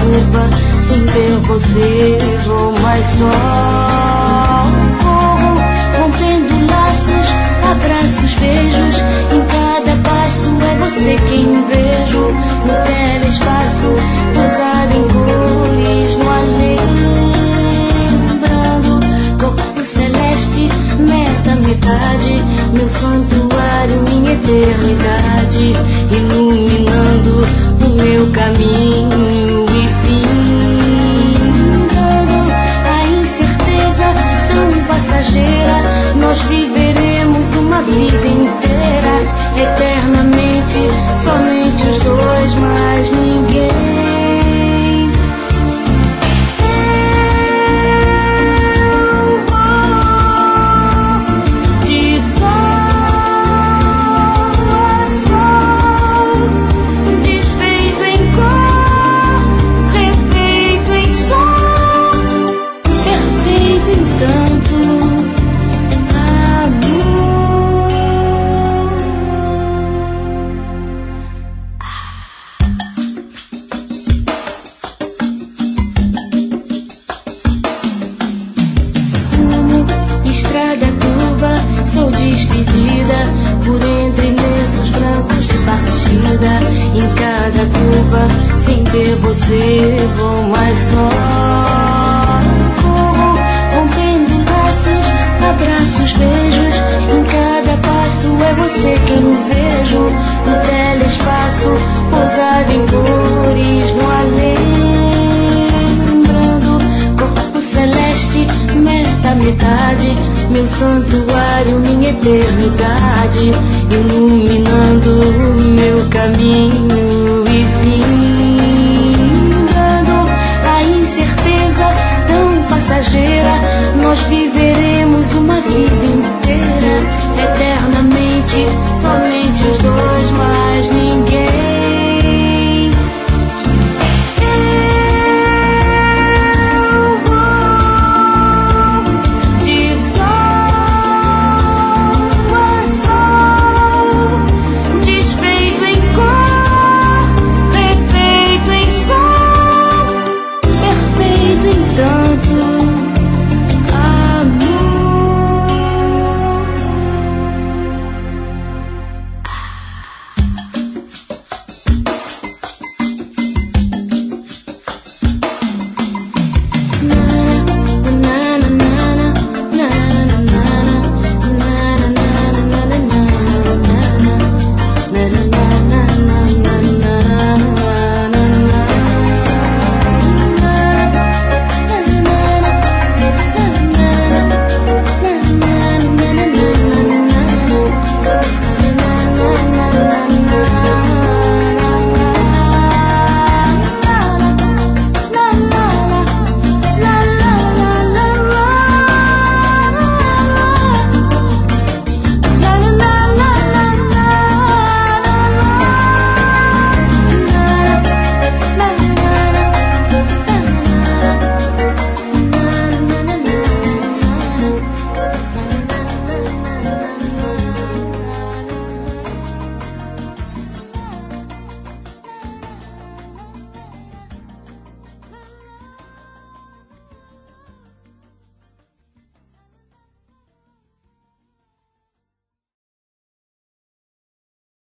curva, sem ver você vou mais só. Corro, rompendo laços, abraços, beijos. Em cada passo é você quem vejo. No telespaço, pousado em cores no além. Lembrando, corpo celeste, metade, meu santuário, minha eternidade, iluminando o meu caminho e findando a incerteza tão passageira. Nós viveremos uma vida inteira, eternamente, somente os dois, mais ninguém. Estrada curva, sou despedida por entre lenços brancos de partida. Em cada curva, sem ter você, vou mais só. Corro, rompendo laços, abraços, beijos. Em cada passo é você quem vejo. No telespaço, pousado em cores no além. Lembrando, corpo celeste, metade, meu santuário, minha eternidade, iluminando o meu caminho